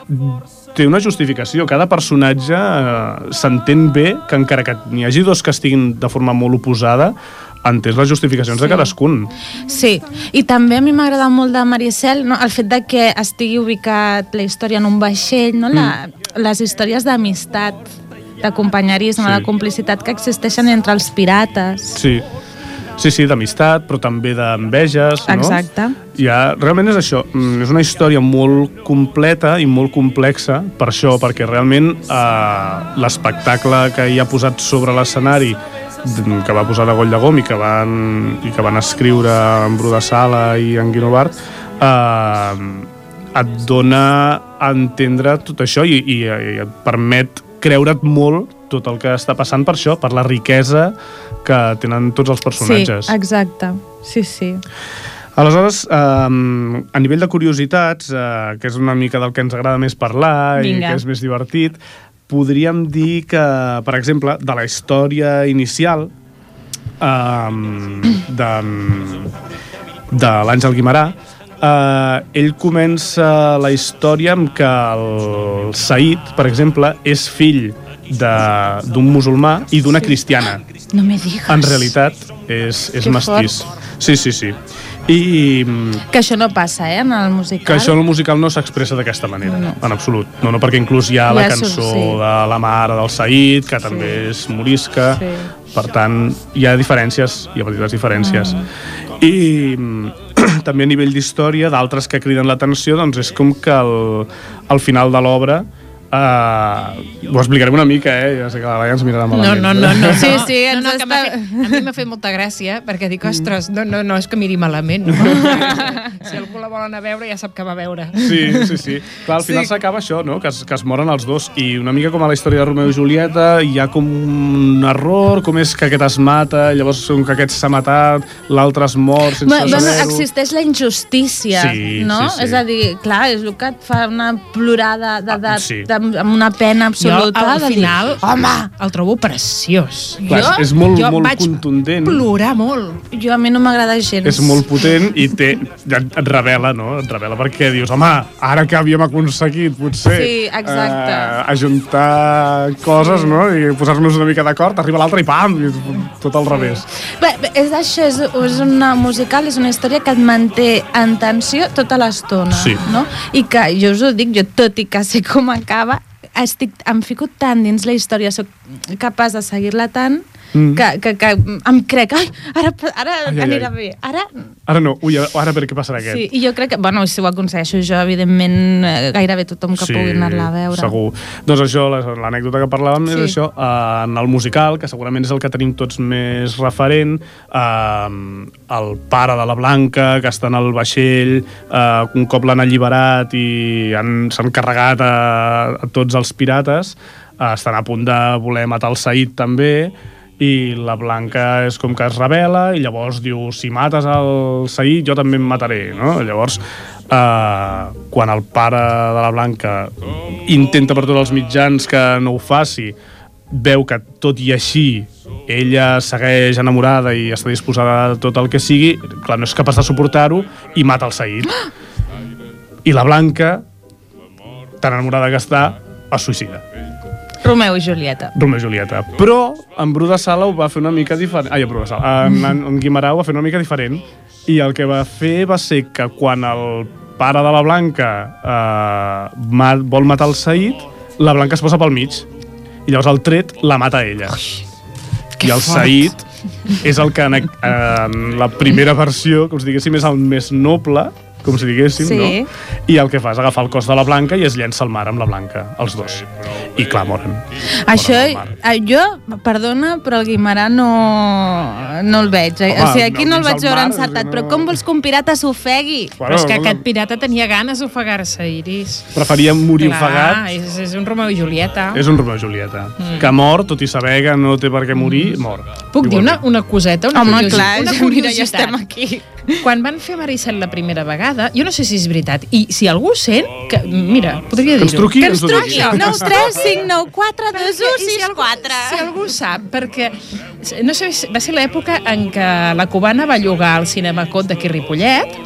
té una justificació. Cada personatge eh, s'entén bé que encara que n'hi hagi dos que estiguin de forma molt oposada, entens les justificacions Sí. de cadascun. Sí, i també a mi m'agrada molt de Maricel, no? El fet de que estigui ubicat la història en un vaixell, no? La, les històries d'amistat, de companyerisme, Sí. de complicitat que existeixen entre els pirates. Sí, sí, sí, d'amistat, però també d'enveges, no? Exacte. Ja, realment és això, mm, és una història molt completa i molt complexa per això, perquè realment eh, l'espectacle que hi ha posat sobre l'escenari, que va posar la Goll de Gom i que van, i que van escriure en Bru de Sala i en Guinovart, eh, et dona a entendre tot això i, i, i et permet creure't molt tot el que està passant per això, per la riquesa que tenen tots els personatges. Sí, exacte. Sí, sí. Aleshores, eh, a nivell de curiositats, eh, que és una mica del que ens agrada més parlar Vinga. i que és més divertit, podríem dir que, per exemple, de la història inicial eh, de, de l'Àngel Guimarà, eh, ell comença la història amb que el Said, per exemple, és fill de- d'un musulmà i d'una Sí. cristiana. No me digues. En realitat, és, és Que mestís. Sí, sí, sí. I Que això no passa, eh, en el musical. que això en el musical no s'expressa d'aquesta manera, No. en absolut. No, no, perquè inclús hi ha Ja la surt, cançó sí. de la mare del Said, que també és morisca. Sí. Per tant, hi ha diferències, hi ha petites diferències. Ah. I mm, també a nivell d'història, d'altres que criden l'atenció, doncs és com que el, al final de l'obra Uh, ho explicarem una mica, eh? Ja sé que la Laia ens mirarà No, malament. no, no, no. Sí, sí, no, ens no, que m'ha està- fet, a mi m'ha fet molta gràcia, perquè dic, ostres, no, no, no és que miri malament. No? Si algú la vol anar a veure, ja sap que va a veure. Sí, sí, sí. Clar, al final Sí. s'acaba això, no? Que es, que es moren els dos. I una mica com a la història de Romeo i Julieta, hi ha com un error, com és que aquest es mata, llavors com que aquest s'ha matat, l'altre es mor sense Bueno, bueno, saber-ho. existeix la injustícia, Sí, no? sí, sí. És a dir, clar, és el que et fa una plorada de, de, Ah, sí. de, amb una pena absoluta. Jo, al de dir, final, home, el trobo preciós. Clar, jo, és molt, jo molt vaig contundent. plorar molt. jo a mi no m'agrada gens. És molt potent i té, ja et revela, no? Et revela perquè dius, home, ara que havíem aconseguit, potser, Sí, exacte. eh, ajuntar coses, no? I posar-nos una mica d'acord, arriba l'altre i pam, i tot al revés. Bé, bé, és això, és, és una musical, és una història que et manté en tensió tota l'estona, Sí. no? I que, jo us ho dic, jo tot i que sé com acaba, estic, em fico tant dins la història, soc capaç de seguir-la tant, mm. que, que, que em crec, ai, ara, ara ai, anirà ai, ai. bé, ara... Ara no, ui, ara per què passarà aquest? Sí, i jo crec que, bueno, si ho aconsegueixo jo, evidentment, gairebé tothom que sí, pugui anar-la a veure. Segur. Doncs això, l'anècdota que parlàvem sí. és això, en el musical, que segurament és el que tenim tots més referent, eh, el pare de la Blanca, que està en el vaixell, eh, un cop l'han alliberat i s'han carregat a, a tots els pirates, estan a punt de voler matar el Said també, i la Blanca és com que es rebela i llavors diu, si mates el Said jo també em mataré, no? Llavors eh, quan el pare de la Blanca intenta per tots els mitjans que no ho faci, veu que tot i així ella segueix enamorada i està disposada a tot el que sigui, clar, no és capaç de suportar-ho i mata el Said. I la Blanca, tan enamorada que està, es suïcida. Romeu i Julieta. Romeu i Julieta. Però en Bru de Sala ho va fer una mica diferent. Ai, en Bru de Sala. En, en, en Guimerà ho va fer una mica diferent. I el que va fer va ser que quan el pare de la Blanca eh, ma vol matar el Said, la Blanca es posa pel mig. I llavors el tret la mata ella. Ui, I el fort. Said és el que en, en la primera versió, com si diguéssim, és el més noble, com si diguéssim, sí. no? I el que fa és agafar el cos de la Blanca i es llença al mar amb la Blanca, els dos. I clar, moren. Això, moren jo, perdona, però el Guimerà no, no el veig. Home, o sigui, aquí no, no el vaig veure encertat, no... però com vols que un pirata s'ofegui? Bueno, però és que aquest pirata tenia ganes d'ofegar-se, Iris. Preferia morir clar, ofegat. És, és un Romeu i Julieta. És un Romeu i Julieta. Mm. Que mor, tot i saber que no té per què morir, mor. Puc dir una, una coseta? Una Home, curiositat, clar, una ja, mira, ja estem aquí. Quan van fer Maricel la primera vegada, jo no sé si és veritat, i si algú sent, que, mira, podria dir-ho. Que ens truqui, que ens truqui. nou tres cinc nou quatre dos u sis quatre. Si algú sap, perquè no sé, va ser l'època en què la Cubana va llogar al Cinemacot d'aquí Ripollet,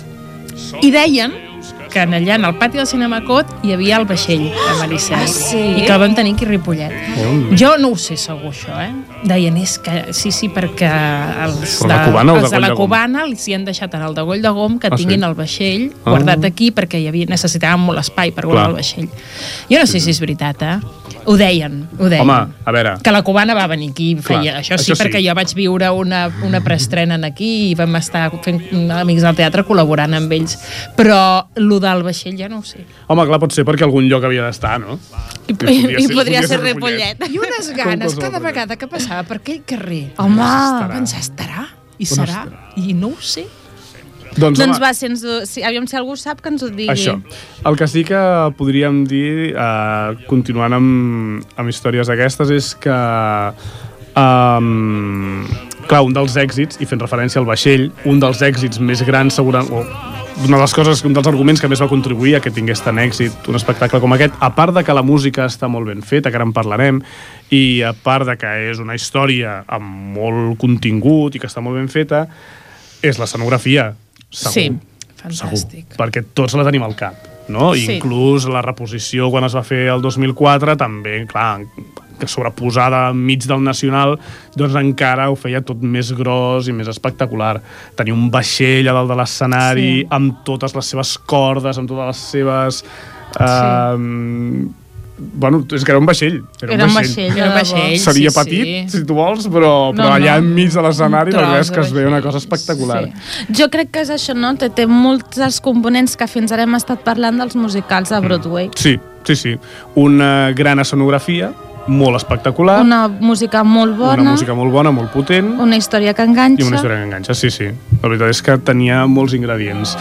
mm. i deien que allà en el pati del Cinemacot hi havia el vaixell de Maricel, ah, sí? I que el van tenir aquí a Ripollet. Oh. Jo no ho sé segur, això, eh? Deien, és que sí, sí, perquè els de la Cubana, els de la Cubana els hi han deixat en el de Goll de Gom que ah, tinguin sí? el vaixell ah. guardat aquí perquè hi havia, necessitaven molt espai per guardar Clar. el vaixell. Jo no sé si és veritat, eh? Ho deien, ho deien. Home, a veure... Que la Cubana va venir aquí, feia, Clar, això sí, això perquè sí. jo vaig viure una, una preestrena aquí i vam estar fent Amics del Teatre col·laborant amb ells. Però lo del vaixell ja no ho sé. Home, clar, pot ser perquè algun lloc havia d'estar, no? I, I, podria, I ser, podria ser Ripollet. I unes ganes cada vegada que passava per aquell carrer. Home! Pensar, estarà? I serà? I no ho sé. Doncs, doncs va, si ens, si, aviam si algú sap que ens ho digui. Això. El que sí que podríem dir, eh, continuant amb, amb històries aquestes, és que um, clar, un dels èxits, i fent referència al vaixell, un dels èxits més grans segurament, o una de les coses, un dels arguments que més va contribuir a que tingués tant èxit un espectacle com aquest, a part de que la música està molt ben feta, que ara en parlarem, i a part de que és una història amb molt contingut i que està molt ben feta, és l'escenografia. Segur, sí, fantàstic. Segur, perquè tots la tenim al cap, no? Sí. Inclús la reposició quan es va fer el dos mil quatre també, clar, que sobreposada enmig del Nacional, doncs encara ho feia tot més gros i més espectacular. Tenia un vaixell a dalt de l'escenari, sí. amb totes les seves cordes, amb totes les seves... Eh, sí. Bueno, és que era un vaixell. Era, era un vaixell. Era un vaixell, Seria sí, petit, sí. si tu vols, però, però no, allà no. enmig de l'escenari la veritat és que es veia una cosa espectacular. Sí. Jo crec que és això, no? Té, té molts dels components que fins ara hem estat parlant dels musicals de Broadway. Sí, sí, sí. Una gran escenografia, molt espectacular. Una música molt bona. Una música molt bona, molt potent. Una història que enganxa. I una història que enganxa, sí, sí. La veritat és que tenia molts ingredients.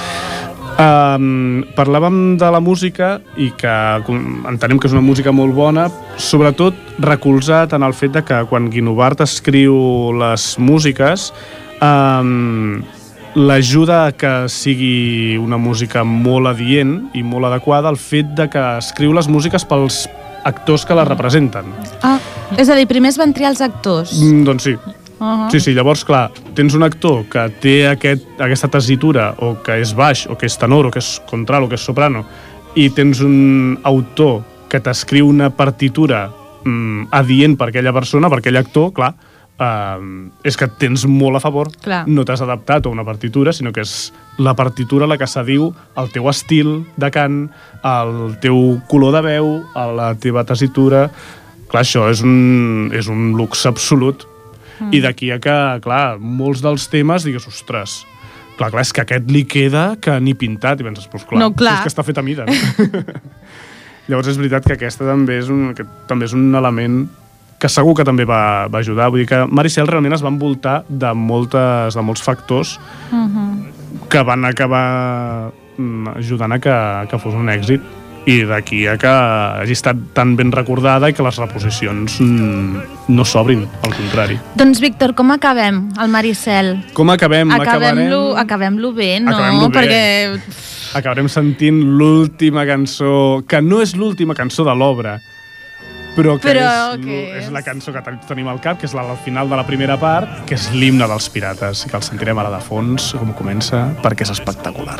Um, parlàvem de la música i que entenem que és una música molt bona, sobretot recolzat en el fet de que quan Guinovart escriu les músiques um, l'ajuda a que sigui una música molt adient i molt adequada al fet de que escriu les músiques pels actors que la representen. Ah, és a dir, primer es van triar els actors. Mm, doncs sí. Uh-huh. Sí, sí, llavors, clar, tens un actor que té aquest, aquesta tessitura, o que és baix, o que és tenor, o que és contralt, o que és soprano, i tens un autor que t'escriu una partitura mm, adient per aquella persona, per aquell actor, clar, eh, és que et tens molt a favor. Clar. No t'has adaptat a una partitura, sinó que és la partitura la que s'adiu al teu estil de cant, al teu color de veu, a la teva tessitura. Clar, això és un, és un luxe absolut. Mm. I d'aquí a que, clar, molts dels temes digues, ostres, clar, clar, és que aquest li queda que ni pintat, i penses, doncs clar, no, clar. és que està fet a mida. No? Llavors és veritat que aquesta també és un, que també és un element que segur que també va, va ajudar. Vull dir que Maricel realment es va envoltar de, moltes, de molts factors uh-huh. que van acabar ajudant a que, que fos un èxit. I d'aquí a que hagi estat tan ben recordada i que les reposicions no s'obrin, al contrari. Doncs, Víctor, com acabem el Maricel? Com acabem? Acabem-lo acabem-lo bé, no? Acabem-lo bé. Perquè... Acabarem sentint l'última cançó, que no és l'última cançó de l'obra, però que, però és, que és... és la cançó que tenim al cap, que és la al final de la primera part, que és l'himne dels pirates, i que el sentirem ara de fons, com comença, perquè és espectacular.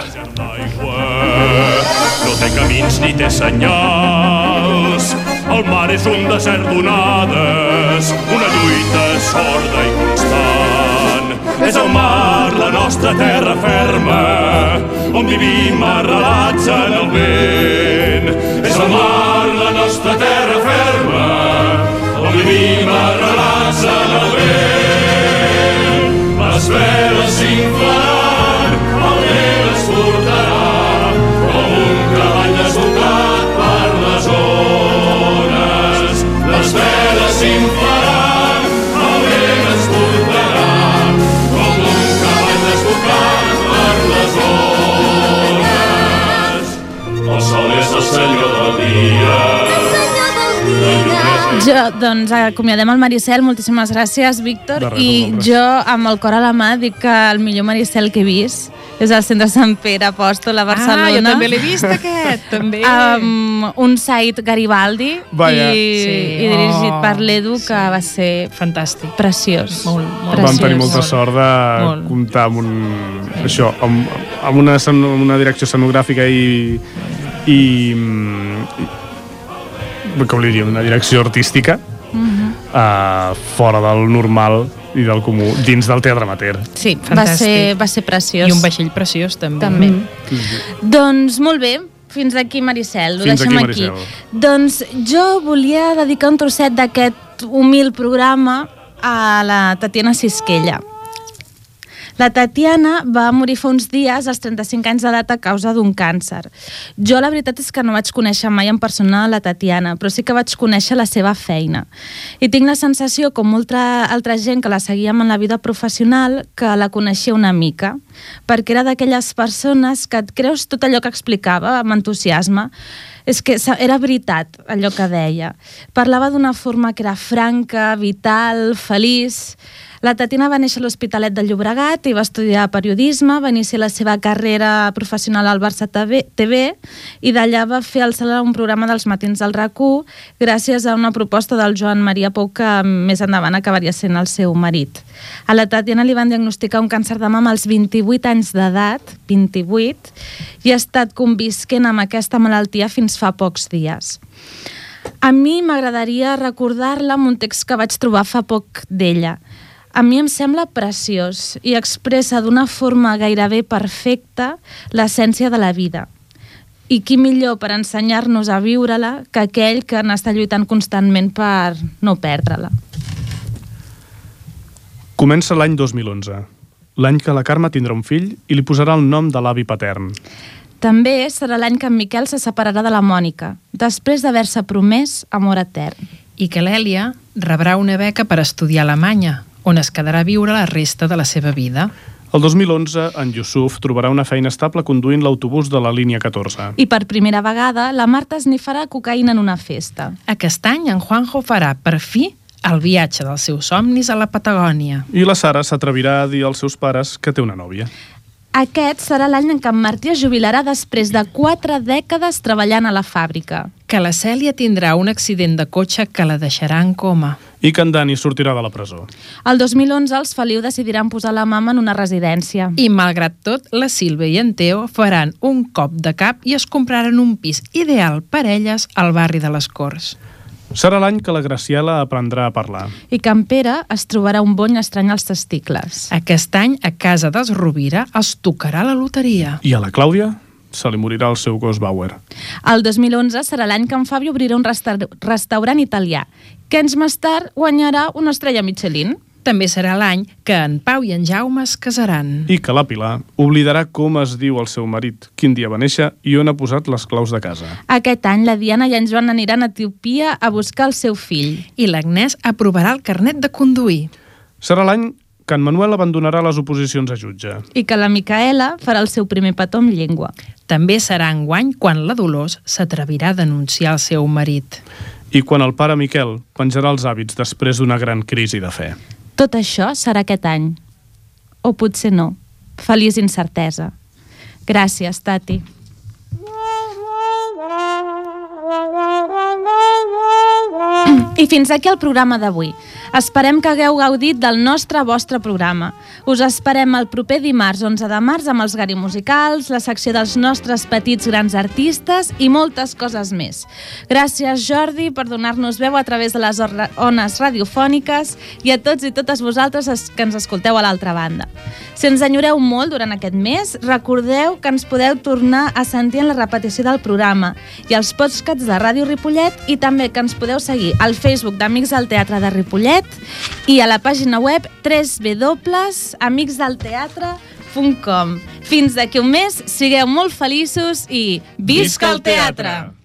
No té camins ni té senyals, el mar és un desert d'onades, una lluita sorda i constant. És el mar, la nostra terra ferma, on vivim arrelats en el vent. És el mar, la nostra terra ferma, on vivim arrelats en el vent. Les veles s'inflaran, el vent es portarà, com un cavall desbocat per les ones. Les veles s'inflaran, el vent es portarà, com un cavall desbocat per les ones. El sol és el senyor del dia. Jo, doncs, acomiadem el Maricel. Moltíssimes gràcies, Víctor. De res, I de res. jo, amb el cor a la mà, dic que el millor Maricel que he vist és el centre Sant Pere Apòstol a Barcelona. Ah, jo també l'he vist, aquest, també. Um, un site Garibaldi Vaya. i, Sí. i dirigit Oh, per l'Edu, sí. que va ser Fantàstic. preciós. Molt, molt. Preciós. Vam tenir molta sort de Molt. comptar amb, un, això, amb, amb una, escen- una direcció escenogràfica i, i, i com li diríem, una direcció artística Mhm. uh, fora del normal i del comú, dins del teatre amateur. Sí, Va fantàstic. ser, va ser preciós. I un vaixell preciós, també. També. Mm. Doncs molt bé, fins aquí, Maricel. Ho Fins deixem aquí, aquí. Maricel. Doncs jo volia dedicar un trosset d'aquest humil programa a la Tatiana Sisquella. La Tatiana va morir fa uns dies, als trenta-cinc anys d'edat, a causa d'un càncer. Jo la veritat és que no vaig conèixer mai en persona la Tatiana, però sí que vaig conèixer la seva feina. I tinc la sensació, com molta altra gent que la seguíem en la vida professional, que la coneixia una mica, perquè era d'aquelles persones que et creus tot allò que explicava amb entusiasme. És que era veritat allò que deia. Parlava d'una forma que era franca, vital, feliç. La Tatiana va néixer a l'Hospitalet de Llobregat i va estudiar periodisme, va iniciar la seva carrera professional al Barça T V i d'allà va fer al sala un programa dels matins del RAC u gràcies a una proposta del Joan Maria Pou, que més endavant acabaria sent el seu marit. A la Tatiana li van diagnosticar un càncer de mama als vint-i-vuit anys d'edat, vint-i-vuit, i ha estat convisquent amb aquesta malaltia fins fa pocs dies. A mi m'agradaria recordar-la amb un text que vaig trobar fa poc d'ella. A mi em sembla preciós i expressa d'una forma gairebé perfecta l'essència de la vida. I qui millor per ensenyar-nos a viure-la que aquell que n'està lluitant constantment per no perdre-la. Comença l'any dos mil onze, l'any que la Carme tindrà un fill i li posarà el nom de l'avi patern. També serà l'any que en Miquel se separarà de la Mònica, després d'haver-se promès amor etern. I que l'Èlia rebrà una beca per estudiar a Alemanya, on es quedarà a viure la resta de la seva vida. El dos mil onze, en Yusuf trobarà una feina estable conduint l'autobús de la línia catorze. I per primera vegada, la Marta esnifarà cocaïna en una festa. Aquest any, en Juanjo farà, per fi, el viatge dels seus somnis a la Patagònia. I la Sara s'atrevirà a dir als seus pares que té una nòvia. Aquest serà l'any en què en Martí es jubilarà després de quatre dècades treballant a la fàbrica. Que la Cèlia tindrà un accident de cotxe que la deixarà en coma. I que en Dani sortirà de la presó. El dos mil onze els Feliu decidiran posar la mama en una residència. I, malgrat tot, la Sílvia i en Teo faran un cop de cap i es compraran un pis ideal per elles al barri de les Corts. Serà l'any que la Graciela aprendrà a parlar. I que en Pere es trobarà un bony estrany als testicles. Aquest any, a casa dels Rovira, els tocarà la loteria. I a la Clàudia se li morirà el seu gos Bauer. El dos mil onze serà l'any que en Fabio obrirà un resta- restaurant italià, que anys més tard guanyarà una estrella Michelin. També serà l'any que en Pau i en Jaume es casaran. I que la Pilar oblidarà com es diu el seu marit, quin dia va néixer i on ha posat les claus de casa. Aquest any la Diana i en Joan aniran a Etiòpia a buscar el seu fill. I l'Agnès aprovarà el carnet de conduir. Serà l'any que en Manuel abandonarà les oposicions a jutge. I que la Micaela farà el seu primer petó amb llengua. També serà enguany quan la Dolors s'atrevirà a denunciar el seu marit. I quan el pare Miquel penjarà els hàbits després d'una gran crisi de fe. Tot això serà aquest any. O potser no. Feliç incertesa. Gràcies, Tati. I fins aquí el programa d'avui. Esperem que hagueu gaudit del nostre vostre programa. Us esperem el proper dimarts onze de març amb els Gari Musicals, la secció dels nostres petits grans artistes i moltes coses més. Gràcies, Jordi, per donar-nos veu a través de les ones radiofòniques i a tots i totes vosaltres que ens escolteu a l'altra banda. Si ens enyoreu molt durant aquest mes, recordeu que ens podeu tornar a sentir en la repetició del programa i els podcasts de Ràdio Ripollet i també que ens podeu seguir al Facebook d'Amics del Teatre de Ripollet i a la pàgina web w w w punt amics del teatre punt com. Fins d'aquí un mes, sigueu molt feliços i visca el teatre!